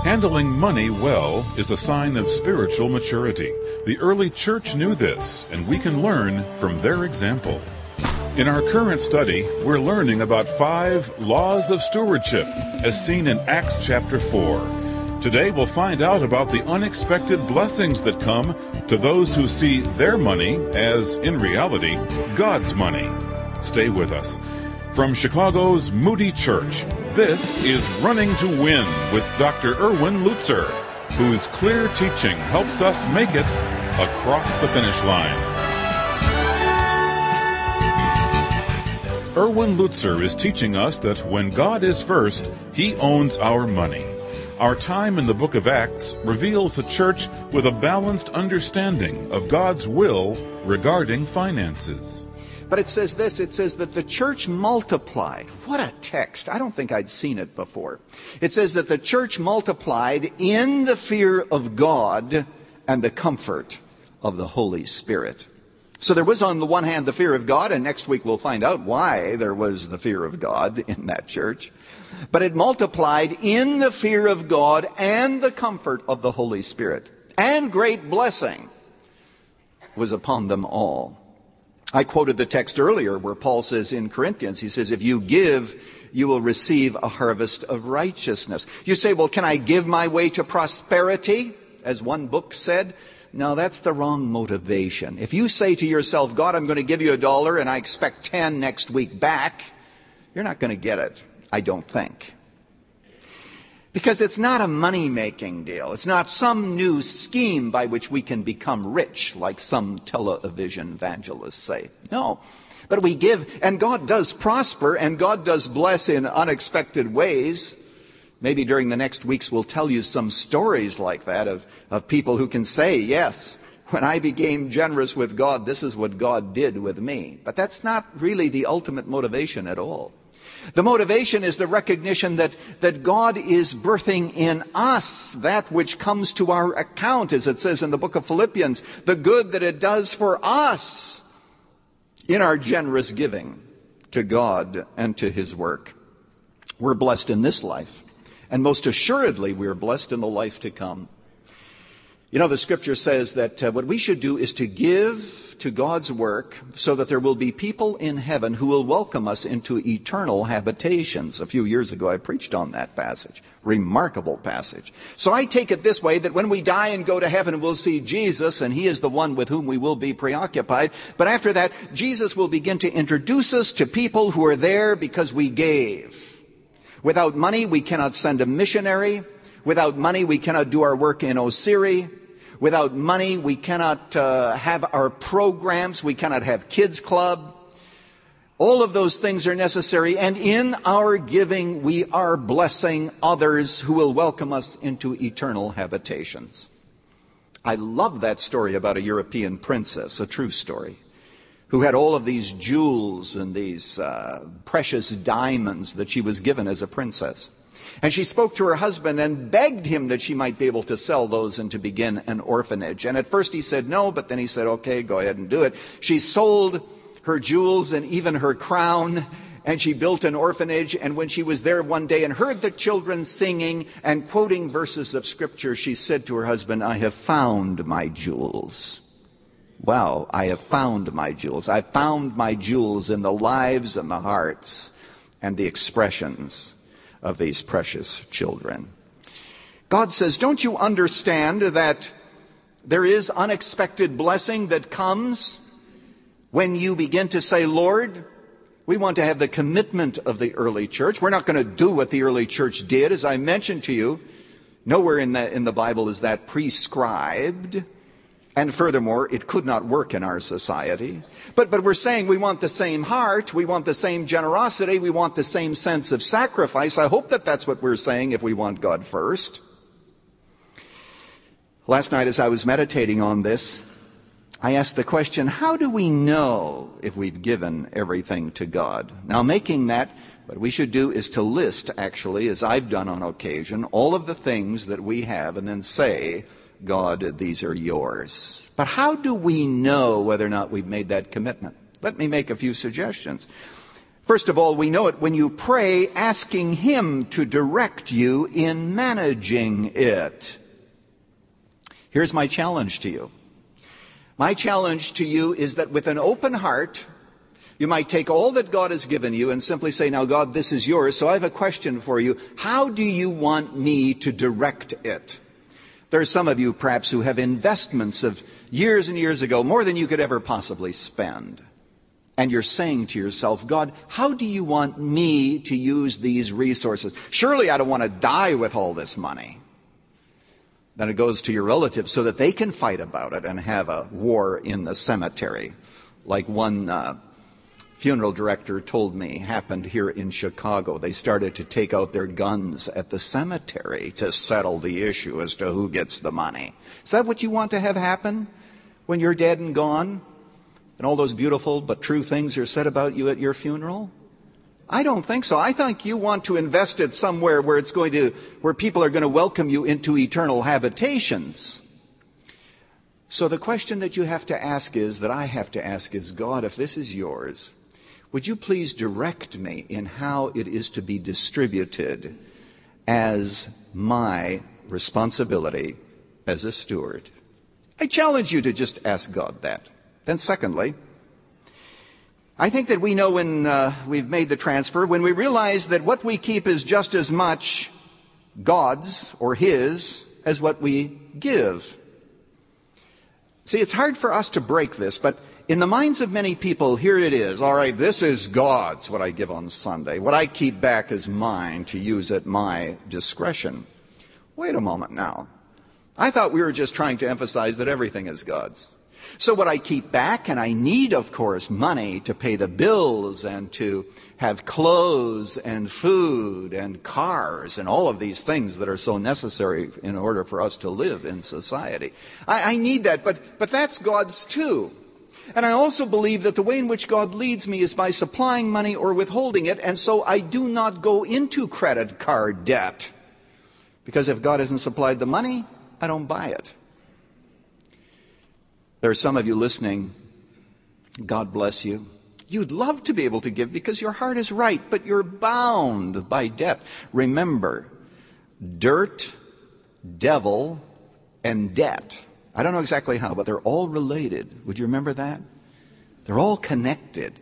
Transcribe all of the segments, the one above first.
Handling money well is a sign of spiritual maturity. The early church knew this, and we can learn from their example. In our current study, we're learning about 5 laws of stewardship, as seen in Acts chapter 4. Today we'll find out about the unexpected blessings that come to those who see their money as, in reality, God's money. Stay with us. From Chicago's Moody Church, this is Running to Win with Dr. Erwin Lutzer, whose clear teaching helps us make it across the finish line. Erwin Lutzer is teaching us that when God is first, He owns our money. Our time in the book of Acts reveals a church with a balanced understanding of God's will regarding finances. But it says this, it says that the church multiplied. What a text. I don't think I'd seen it before. It says that the church multiplied in the fear of God and the comfort of the Holy Spirit. So there was on the one hand the fear of God, and next week we'll find out why there was the fear of God in that church. But it multiplied in the fear of God and the comfort of the Holy Spirit. And great blessing was upon them all. I quoted the text earlier where Paul says in Corinthians, he says, if you give, you will receive a harvest of righteousness. You say, well, can I give my way to prosperity? As one book said. No, that's the wrong motivation. If you say to yourself, God, I'm going to give you $1 and I expect 10 next week back, you're not going to get it, I don't think. Because it's not a money-making deal. It's not some new scheme by which we can become rich, like some television evangelists say. No. But we give, and God does prosper, and God does bless in unexpected ways. Maybe during the next weeks we'll tell you some stories like that of people who can say, yes, when I became generous with God, this is what God did with me. But that's not really the ultimate motivation at all. The motivation is the recognition that God is birthing in us that which comes to our account, as it says in the book of Philippians, the good that it does for us in our generous giving to God and to His work. We're blessed in this life, and most assuredly we're blessed in the life to come. You know, the scripture says that what we should do is to give to God's work so that there will be people in heaven who will welcome us into eternal habitations. A few years ago I preached on that passage. Remarkable passage. So I take it this way, that when we die and go to heaven, we'll see Jesus, and He is the one with whom we will be preoccupied. But after that, Jesus will begin to introduce us to people who are there because we gave. Without money, we cannot send a missionary. Without money, we cannot do our work in Osiri. Without money, we cannot have our programs. We cannot have kids club. All of those things are necessary. And in our giving, we are blessing others who will welcome us into eternal habitations. I love that story about a European princess, a true story, who had all of these jewels and these precious diamonds that she was given as a princess. And she spoke to her husband and begged him that she might be able to sell those and to begin an orphanage. And at first he said no, but then he said, okay, go ahead and do it. She sold her jewels and even her crown, and she built an orphanage. And when she was there one day and heard the children singing and quoting verses of Scripture, she said to her husband, I have found my jewels. Wow, I have found my jewels. I found my jewels in the lives and the hearts and the expressions of these precious children. God says, don't you understand that there is unexpected blessing that comes when you begin to say, Lord, we want to have the commitment of the early church. We're not going to do what the early church did. As I mentioned to you, nowhere in the Bible is that prescribed. And furthermore, it could not work in our society. But we're saying we want the same heart, we want the same generosity, we want the same sense of sacrifice. I hope that that's what we're saying if we want God first. Last night as I was meditating on this, I asked the question, how do we know if we've given everything to God? Now, making that, what we should do is to list, actually, as I've done on occasion, all of the things that we have and then say, God, these are yours. But how do we know whether or not we've made that commitment? Let me make a few suggestions. First of all, we know it when you pray asking Him to direct you in managing it. Here's my challenge to you. My challenge to you is that with an open heart, you might take all that God has given you and simply say, now God, this is yours, so I have a question for you. How do you want me to direct it? There are some of you perhaps who have investments of years and years ago, more than you could ever possibly spend. And you're saying to yourself, God, how do you want me to use these resources? Surely I don't want to die with all this money. Then it goes to your relatives so that they can fight about it and have a war in the cemetery. Like one funeral director told me happened here in Chicago. They started to take out their guns at the cemetery to settle the issue as to who gets the money. Is that what you want to have happen when you're dead and gone? And all those beautiful but true things are said about you at your funeral? I don't think so. I think you want to invest it somewhere where where people are going to welcome you into eternal habitations. So the question that you have to ask is, that I have to ask is, God, if this is yours, would you please direct me in how it is to be distributed as my responsibility as a steward? I challenge you to just ask God that. Then secondly, I think that we know when we've made the transfer, when we realize that what we keep is just as much God's or His as what we give. See, it's hard for us to break this, but in the minds of many people, here it is. All right, this is God's, what I give on Sunday. What I keep back is mine to use at my discretion. Wait a moment now. I thought we were just trying to emphasize that everything is God's. So what I keep back, and I need, of course, money to pay the bills and to have clothes and food and cars and all of these things that are so necessary in order for us to live in society. I need that, but that's God's too. And I also believe that the way in which God leads me is by supplying money or withholding it, and so I do not go into credit card debt. Because if God hasn't supplied the money, I don't buy it. There are some of you listening, God bless you. You'd love to be able to give because your heart is right, but you're bound by debt. Remember, dirt, devil, and debt. I don't know exactly how, but they're all related. Would you remember that? They're all connected.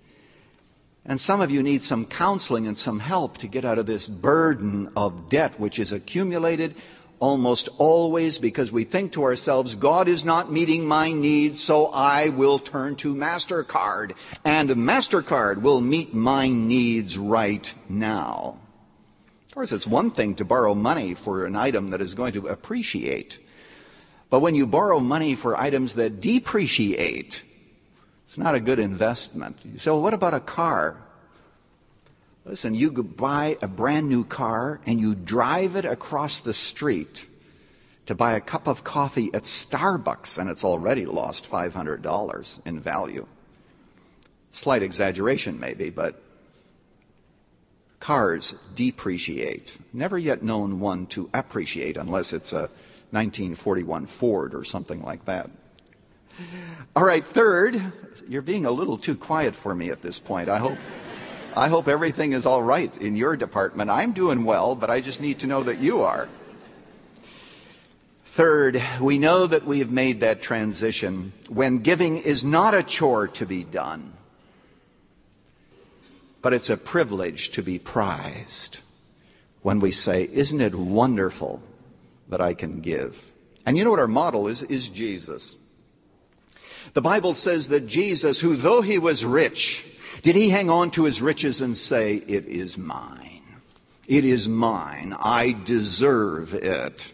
And some of you need some counseling and some help to get out of this burden of debt which is accumulated almost always because we think to ourselves, God is not meeting my needs, so I will turn to MasterCard. And MasterCard will meet my needs right now. Of course, it's one thing to borrow money for an item that is going to appreciate. But when you borrow money for items that depreciate, it's not a good investment. You say, well, what about a car? Listen, you could buy a brand new car and you drive it across the street to buy a cup of coffee at Starbucks and it's already lost $500 in value. Slight exaggeration maybe, but cars depreciate. Never yet known one to appreciate unless it's a 1941 Ford or something like that. All right, third, you're being a little too quiet for me at this point. I hope everything is all right in your department. I'm doing well, but I just need to know that you are. Third, we know that we have made that transition when giving is not a chore to be done, but it's a privilege to be prized. When we say, isn't it wonderful that I can give? And you know what our model is Jesus. The Bible says that Jesus, who though he was rich, did he hang on to his riches and say, it is mine. It is mine. I deserve it.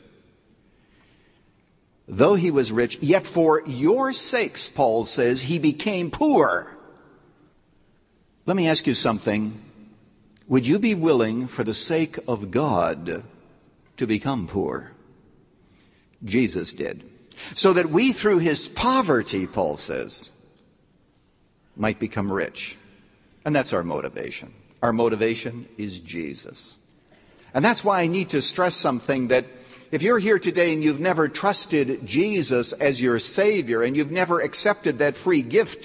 Though he was rich, yet for your sakes, Paul says, he became poor. Let me ask you something. Would you be willing, for the sake of God, to become poor? Jesus did. So that we, through his poverty, Paul says, might become rich. And that's our motivation. Our motivation is Jesus. And that's why I need to stress something, that if you're here today and you've never trusted Jesus as your Savior and you've never accepted that free gift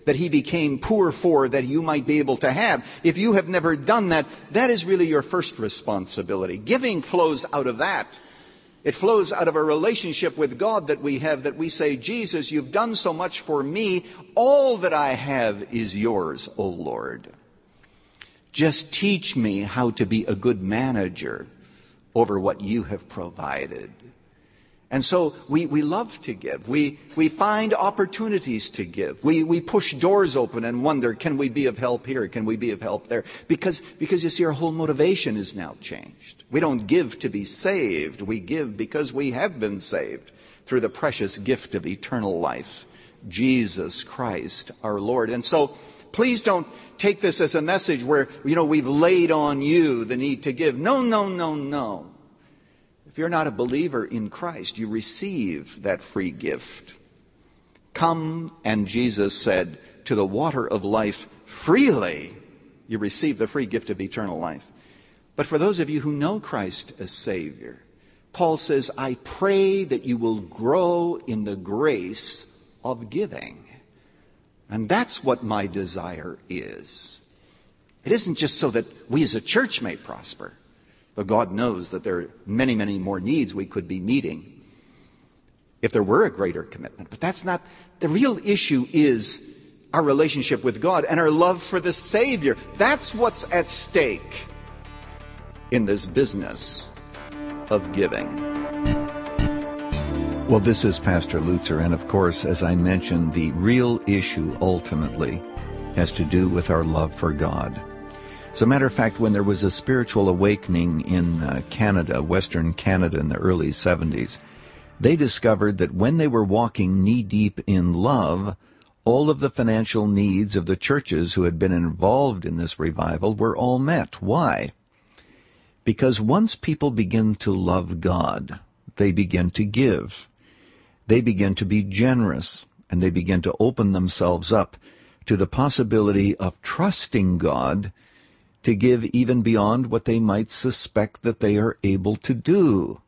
that he became poor for, that you might be able to have. If you have never done that, that is really your first responsibility. Giving flows out of that. It flows out of a relationship with God that we have, that we say, Jesus, you've done so much for me. All that I have is yours, O Lord. Just teach me how to be a good manager over what you have provided. And so we love to give. We find opportunities to give. We push doors open and wonder, can we be of help here? Can we be of help there? Because you see, our whole motivation is now changed. We don't give to be saved. We give because we have been saved through the precious gift of eternal life, Jesus Christ our Lord. And so please don't take this as a message where, we've laid on you the need to give. No, no, no, no. If you're not a believer in Christ, you receive that free gift. Come, and Jesus said, to the water of life freely. You receive the free gift of eternal life. But for those of you who know Christ as Savior, Paul says, I pray that you will grow in the grace of giving. And that's what my desire is. It isn't just so that we as a church may prosper. But God knows that there are many, many more needs we could be meeting if there were a greater commitment. But that's not, the real issue is our relationship with God and our love for the Savior. That's what's at stake in this business of giving. Well, this is Pastor Lutzer, and of course, as I mentioned, the real issue ultimately has to do with our love for God. As a matter of fact, when there was a spiritual awakening in Canada, Western Canada in the early 70s, they discovered that when they were walking knee-deep in love, all of the financial needs of the churches who had been involved in this revival were all met. Why? Because once people begin to love God, they begin to give. They begin to be generous, and they begin to open themselves up to the possibility of trusting God to give even beyond what they might suspect that they are able to do.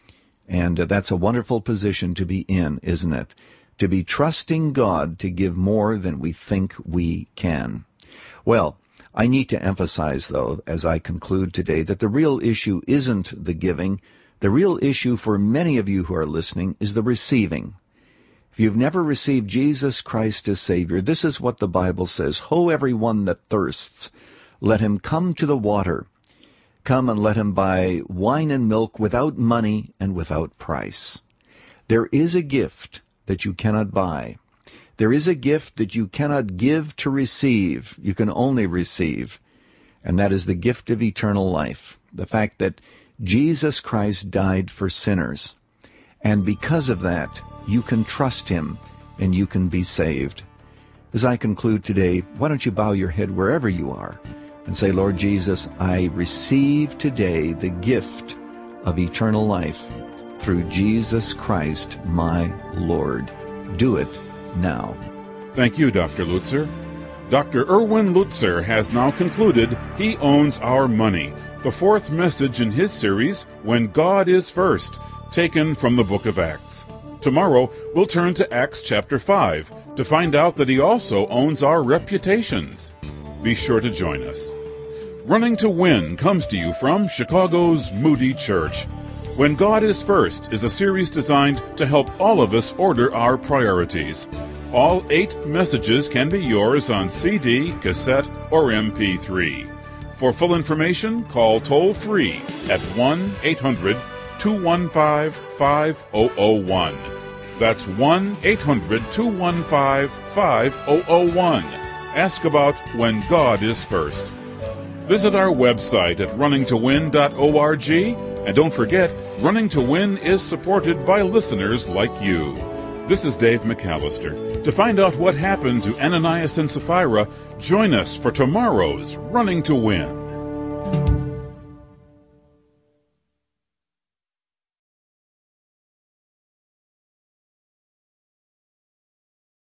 And that's a wonderful position to be in, isn't it? To be trusting God to give more than we think we can. Well, I need to emphasize, though, as I conclude today, that the real issue isn't the giving. The real issue for many of you who are listening is the receiving. If you've never received Jesus Christ as Savior, this is what the Bible says, Ho, everyone that thirsts, let him come to the water. Come and let him buy wine and milk without money and without price. There is a gift that you cannot buy. There is a gift that you cannot give to receive. You can only receive. And that is the gift of eternal life. The fact that Jesus Christ died for sinners. And because of that, you can trust him and you can be saved. As I conclude today, why don't you bow your head wherever you are and say, Lord Jesus, I receive today the gift of eternal life through Jesus Christ, my Lord. Do it now. Thank you, Dr. Lutzer. Dr. Erwin Lutzer has now concluded He Owns Our Money, the fourth message in his series, When God is First, taken from the book of Acts. Tomorrow, we'll turn to Acts chapter 5 to find out that he also owns our reputations. Be sure to join us. Running to Win comes to you from Chicago's Moody Church. When God is First is a series designed to help all of us order our priorities. All 8 messages can be yours on CD, cassette, or MP3. For full information, call toll-free at 1-800-215-5001. That's 1-800-215-5001. Ask about When God is First. Visit our website at runningtowin.org, and don't forget, Running to Win is supported by listeners like you. This is Dave McAllister. To find out what happened to Ananias and Sapphira, join us for tomorrow's Running to Win.